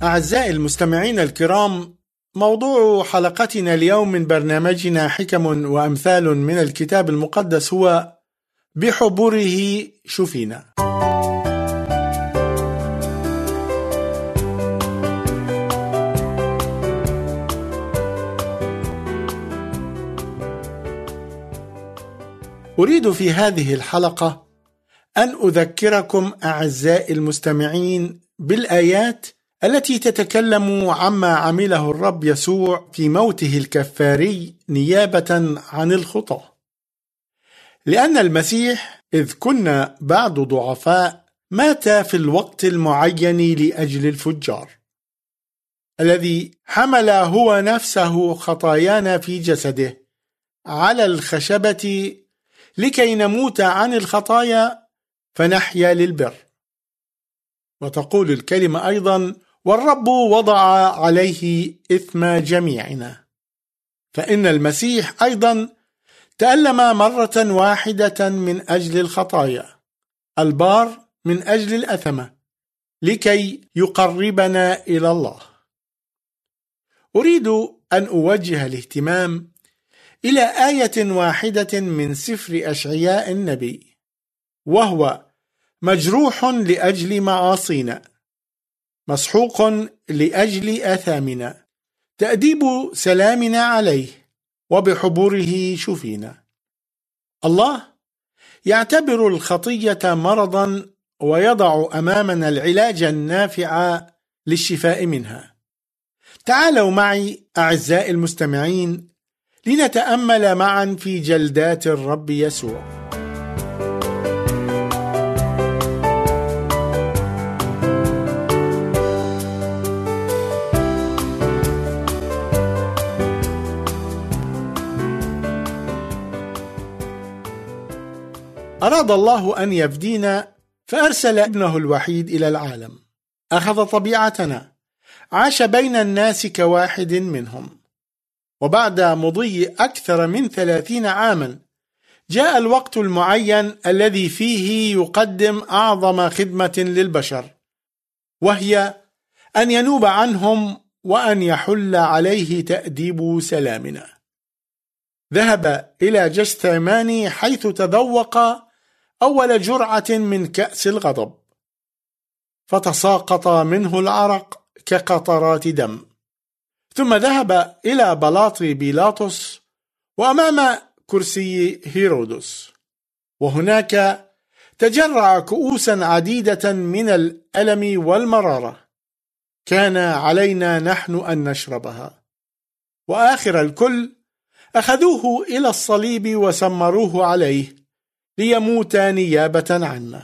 أعزائي المستمعين الكرام، موضوع حلقتنا اليوم من برنامجنا حكم وأمثال من الكتاب المقدس هو بحبره شفينا. أريد في هذه الحلقة أن أذكركم أعزائي المستمعين بالآيات التي تتكلم عما عمله الرب يسوع في موته الكفاري نيابة عن الخطاة. لأن المسيح إذ كنا بعد ضعفاء مات في الوقت المعين لأجل الفجار، الذي حمل هو نفسه خطايانا في جسده على الخشبة لكي نموت عن الخطايا فنحيا للبر. وتقول الكلمة أيضا: والرب وضع عليه إثم جميعنا. فإن المسيح أيضا تألم مرة واحدة من أجل الخطايا، البار من أجل الأثمة، لكي يقربنا إلى الله. أريد أن أوجه الاهتمام إلى آية واحدة من سفر أشعياء النبي، وهو: مجروح لأجل معاصينا، مسحوق لأجل آثامنا، تأديب سلامنا عليه، وبحبره شفينا. الله يعتبر الخطية مرضا ويضع أمامنا العلاج النافع للشفاء منها. تعالوا معي أعزائي المستمعين لنتأمل معا في جلدات الرب يسوع. أراد الله أن يفدينا فأرسل ابنه الوحيد إلى العالم، أخذ طبيعتنا، عاش بين الناس كواحد منهم. وبعد مضي أكثر من 30 عاما جاء الوقت المعين الذي فيه يقدم أعظم خدمة للبشر، وهي أن ينوب عنهم وأن يحل عليه تأديب سلامنا. ذهب إلى جثيماني حيث تذوق أول جرعة من كأس الغضب، فتساقط منه العرق كقطرات دم. ثم ذهب إلى بلاط بيلاطس وأمام كرسي هيرودس، وهناك تجرع كؤوسا عديدة من الألم والمرارة كان علينا نحن أن نشربها. وآخر الكل أخذوه إلى الصليب وسمروه عليه ليموت نيابة عنا.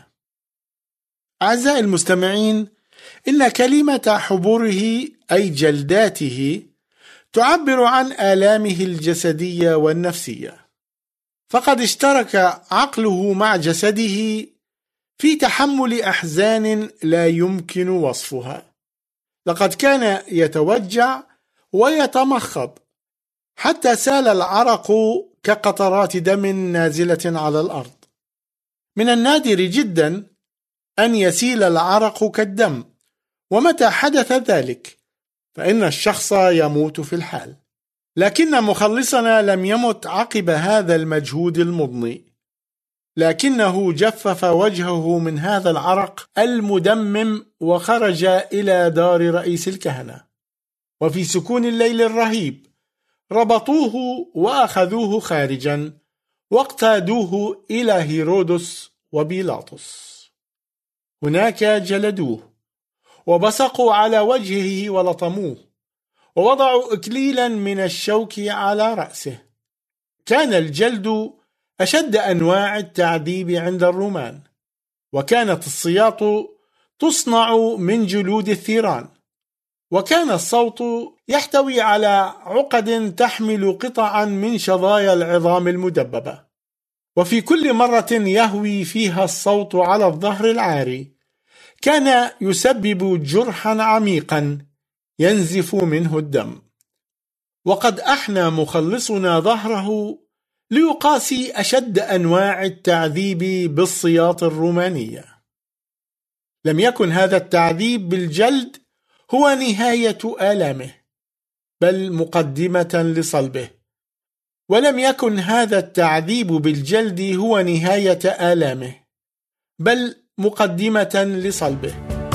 أعزائي المستمعين، إن كلمة حبره أي جلداته تعبر عن آلامه الجسدية والنفسية، فقد اشترك عقله مع جسده في تحمل أحزان لا يمكن وصفها. لقد كان يتوجع ويتمخض حتى سال العرق كقطرات دم نازلة على الأرض. من النادر جدا أن يسيل العرق كالدم، ومتى حدث ذلك فإن الشخص يموت في الحال. لكن مخلصنا لم يمت عقب هذا المجهود المضني، لكنه جفف وجهه من هذا العرق المدمم وخرج إلى دار رئيس الكهنة. وفي سكون الليل الرهيب ربطوه وأخذوه خارجا واقتادوه إلى هيرودس وبيلاطس. هناك جلدوه وبصقوا على وجهه ولطموه ووضعوا إكليلا من الشوك على رأسه. كان الجلد أشد أنواع التعذيب عند الرومان، وكانت السياط تصنع من جلود الثيران، وكان الصوت يحتوي على عقد تحمل قطعا من شظايا العظام المدببة، وفي كل مرة يهوي فيها الصوت على الظهر العاري كان يسبب جرحا عميقا ينزف منه الدم. وقد أحنى مخلصنا ظهره ليقاسي أشد أنواع التعذيب بالسياط الرومانية. لم يكن هذا التعذيب بالجلد هو نهاية آلامه، بل مقدمة لصلبه. ولم يكن هذا التعذيب بالجلد هو نهاية آلامه، بل مقدمة لصلبه.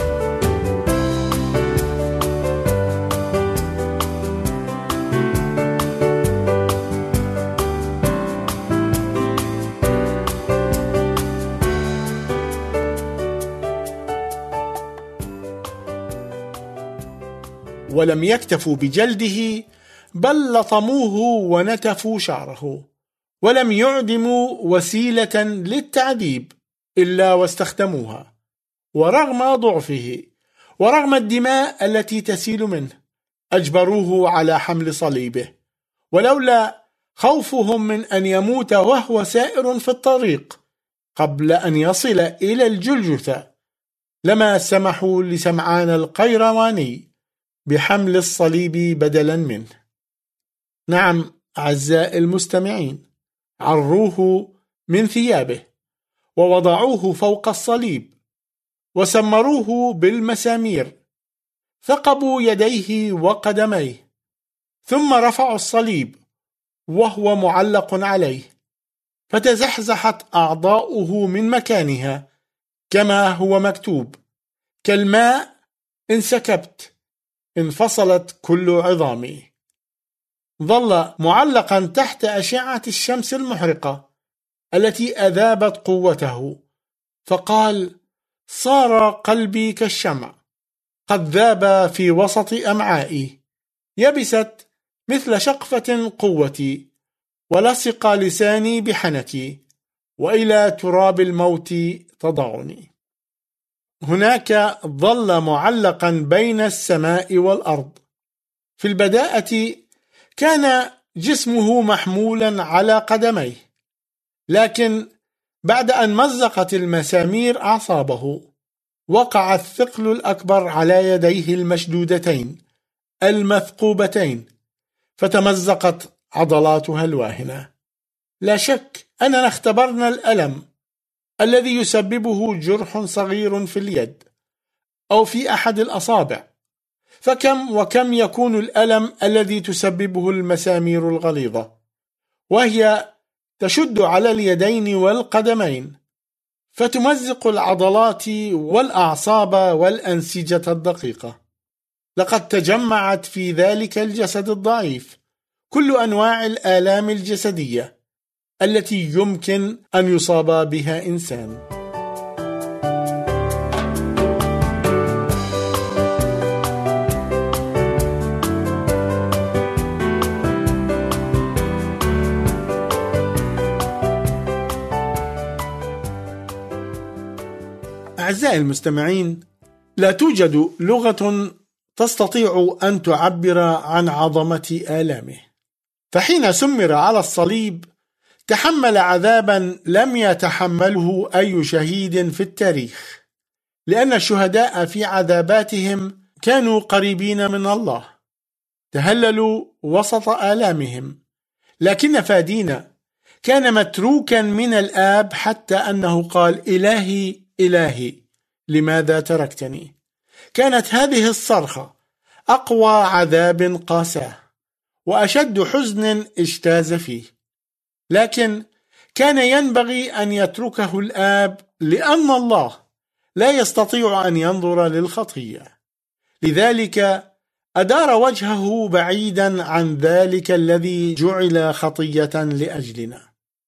ولم يكتفوا بجلده، بل لطموه ونتفوا شعره، ولم يعدموا وسيلة للتعذيب إلا واستخدموها. ورغم ضعفه ورغم الدماء التي تسيل منه، أجبروه على حمل صليبه، ولولا خوفهم من أن يموت وهو سائر في الطريق قبل أن يصل إلى الجلجثة لما سمحوا لسمعان القيرواني بحمل الصليب بدلا منه. نعم أعزائي المستمعين، عروه من ثيابه ووضعوه فوق الصليب وسمروه بالمسامير، ثقبوا يديه وقدميه، ثم رفعوا الصليب وهو معلق عليه، فتزحزحت أعضاؤه من مكانها كما هو مكتوب: كالماء انسكبت، انفصلت كل عظامي. ظل معلقا تحت أشعة الشمس المحرقة التي أذابت قوته، فقال: صار قلبي كالشمع، قد ذاب في وسط أمعائي، يبست مثل شقفة قوتي، ولصق لساني بحنكي، وإلى تراب الموت تضعني. هناك ظل معلقا بين السماء والأرض. في البداءة كان جسمه محمولا على قدميه، لكن بعد أن مزقت المسامير أعصابه، وقع الثقل الأكبر على يديه المشدودتين المثقوبتين، فتمزقت عضلاتها الواهنة. لا شك أننا اختبرنا الألم الذي يسببه جرح صغير في اليد أو في أحد الأصابع، فكم وكم يكون الألم الذي تسببه المسامير الغليظة، وهي تشد على اليدين والقدمين، فتمزق العضلات والأعصاب والأنسجة الدقيقة. لقد تجمعت في ذلك الجسد الضعيف كل أنواع الآلام الجسدية التي يمكن أن يصاب بها إنسان. أعزائي المستمعين، لا توجد لغة تستطيع أن تعبر عن عظمة آلامه، فحين سمر على الصليب تحمل عذابا لم يتحمله أي شهيد في التاريخ، لأن الشهداء في عذاباتهم كانوا قريبين من الله، تهللوا وسط آلامهم، لكن فادينا كان متروكا من الآب حتى أنه قال: إلهي إلهي لماذا تركتني؟ كانت هذه الصرخة أقوى عذاب قاساه وأشد حزن اجتاز فيه، لكن كان ينبغي أن يتركه الآب، لأن الله لا يستطيع أن ينظر للخطية، لذلك أدار وجهه بعيدا عن ذلك الذي جعل خطية لأجلنا.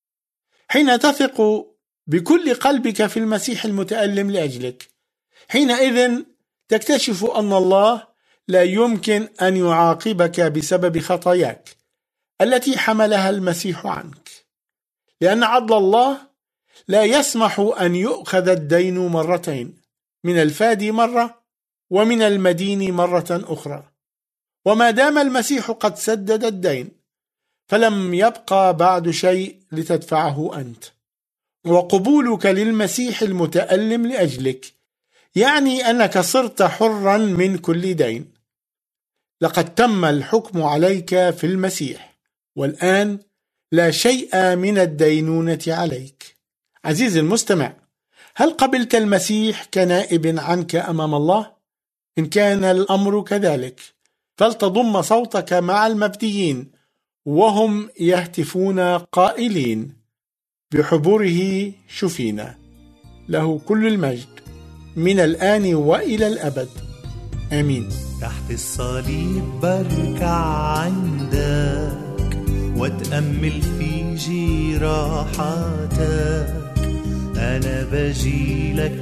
حين تثق بكل قلبك في المسيح المتألم لأجلك، حينئذ تكتشف أن الله لا يمكن أن يعاقبك بسبب خطاياك التي حملها المسيح عنك، لأن عدل الله لا يسمح أن يؤخذ الدين مرتين، من الفادي مرة ومن المدين مرة أخرى. وما دام المسيح قد سدد الدين، فلم يبقى بعد شيء لتدفعه أنت. وقبولك للمسيح المتألم لأجلك يعني أنك صرت حرا من كل دين. لقد تم الحكم عليك في المسيح، والآن لا شيء من الدينونة عليك. عزيزي المستمع، هل قبلت المسيح كنائب عنك أمام الله؟ إن كان الأمر كذلك فلتضم صوتك مع المفديين وهم يهتفون قائلين: بحبره شفينا. له كل المجد من الآن وإلى الأبد، آمين. تحت الصليب بركع عندك واتأمل في جراحاتك. أنا بجيلك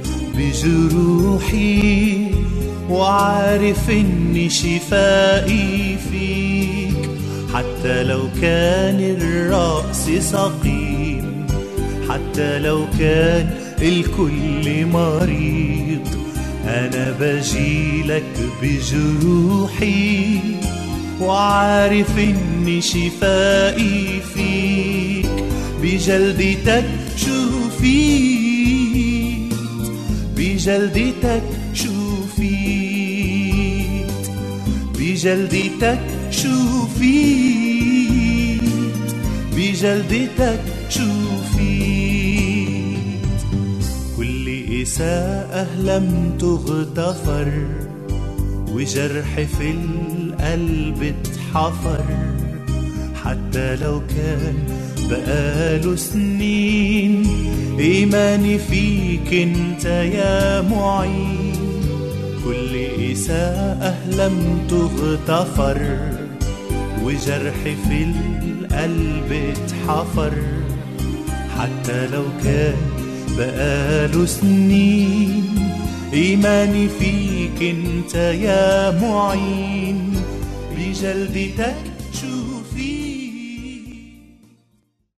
بجروحي وعارف إني شفائي فيك، حتى لو كان الرأس سقيم، حتى لو كان الكل مريض. أنا بجيلك بجروحي وعارف إني شفائي فيك، بجلدتك شفيت، بجلدتك شفيت، بجلدتك شفيت، بجلدتك شفيت. كل إساءة لم تغتفر وجرح في القلب اتحفر، حتى لو كان بقاله سنين. إيماني فيك انت يا معين. كل إساءة لم تغتفر وجرح في القلب اتحفر، حتى لو كان بقاله سنين. إيماني فيك انت يا معين، بجلدتك